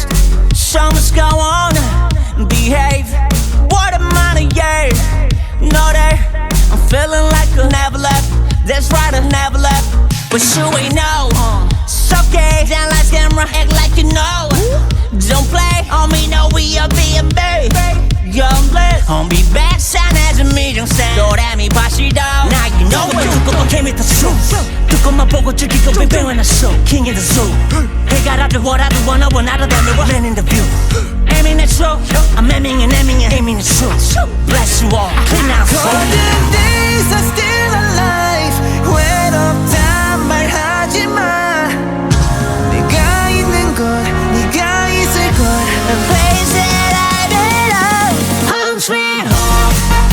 Show must go on, behave. What a money, yeah. Know that I'm feeling like I never left. That's right, I never left. But you ain't know. It's okay, down like camera, act like you know. Don't play on me, no, we are being big. Young blessed, on be back, shine as a medium stand. 도라미 바시도, now you know what. 두꺼운 came with the truth. 두꺼운만 보고 즐기고 뺑뺑한 show. King in the zoo. 해가 라도 what I do, wanna than me, what man in the view. Aiming at you, I'm aiming and aiming at you. Bless you all, clean out for Golden days are still alive. 외롭다 말하지 마. 네가 있는 곳, 네가 있을 곳. a place that I belong. Home sweet home.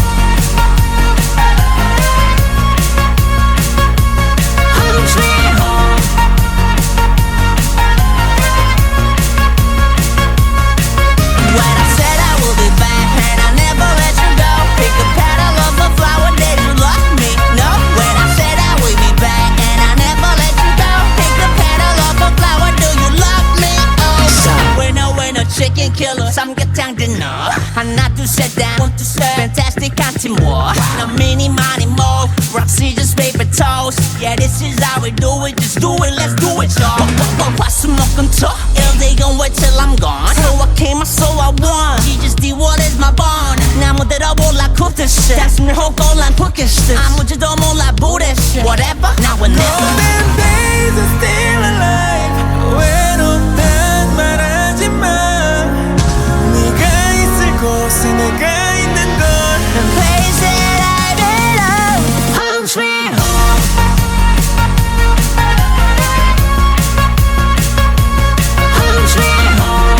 Home sweet home. When I said I will be back and I never let you go. Pick a petal of a flower, did you love me? No. When I said I will be back and I never let you go. Pick a petal of a flower, do you love me? Oh. When a chicken killer, 삼계탕 dinner. 하나 둘셋다 fantastic 한팀 more. No mini money more. Roxy just paper toast. Yeah, this is how we do it. Just do it, let's do it, y'all. 화수목금토 Ill they gon' wait till I'm gone. So I came, I so I won. She just did what is my bond. 나무 들어볼라 cook this shit. 단숨에 호걸란 cooking shit. 아무지도 몰라 부대 shit. Whatever, now or never. Golden days are still alive. 외롭단 말하지 마. 네가 있을 곳에 내가 있는 곳. The place that I belong. Home sweet home. Home sweet home.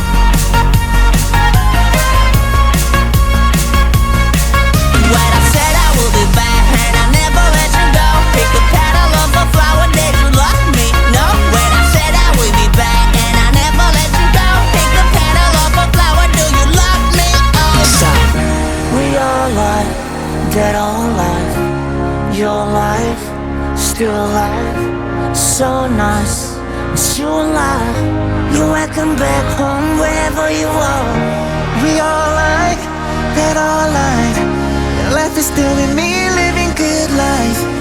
When I said I will be back and I never let you go. Pick a petal of a flower, did you love me? No. When I said I will be back and I never let you go. Pick a petal of a flower, do you love me? Oh. We are alive, dead or alive. Your life, still alive. So nice, it's you alive. You're welcome back home wherever you are. We all like, dead or alive. Your life is still in me, living good life.